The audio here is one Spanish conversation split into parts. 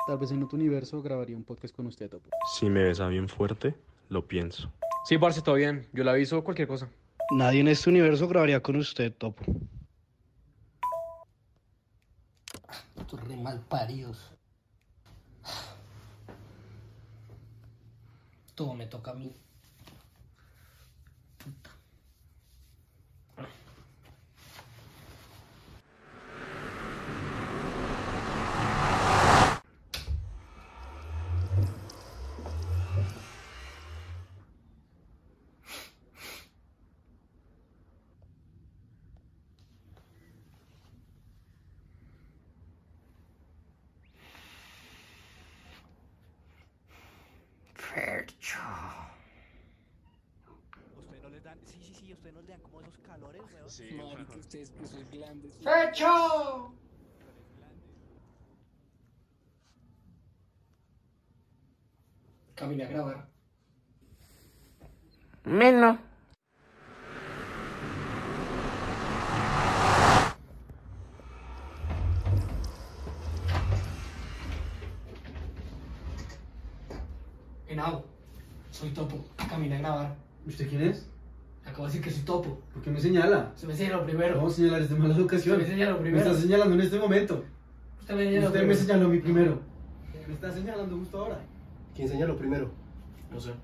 Tal vez en otro universo grabaría un podcast con usted, Topo. Si me besa bien fuerte, lo pienso. Sí, parce, todo bien. Yo le aviso cualquier cosa. Nadie en este universo grabaría con usted, Topo. Estos re mal paridos. Todo me toca a mí. Puta. Fercho. Ustedes no les dan, sí, ustedes no les dan como esos calores, weón. Sí, Marica, ustedes que sus glandes. ¡Fercho! Camine a grabar. Menos. Henao, soy Topo. Camine a grabar. ¿Usted quién es? Acabo de decir que soy Topo. ¿Por qué me señala? Se me señaló primero. No, señalar es de mala educación. Se me señaló Me primero. está señalando en este momento. Usted me señaló Usted me primero. señaló a mí primero. Me está señalando justo ahora. ¿Quién señaló primero? No sé.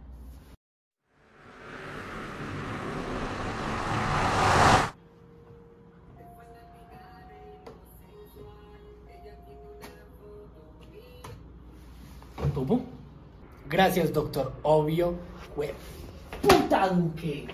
¿Topo? Gracias, doctor. Obvio. Hue- ¡Puta Duque!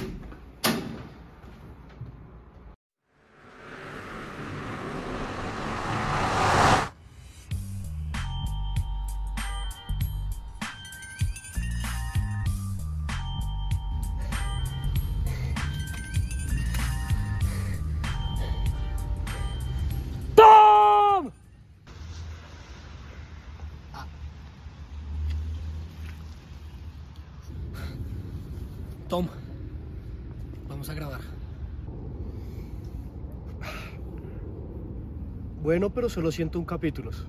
¡Tom! Tom, vamos a grabar. Bueno, pero solo 101 capítulos.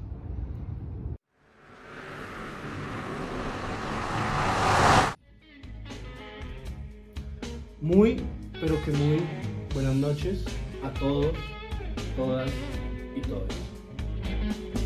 Muy, pero que muy buenas noches a todos, todas y todos.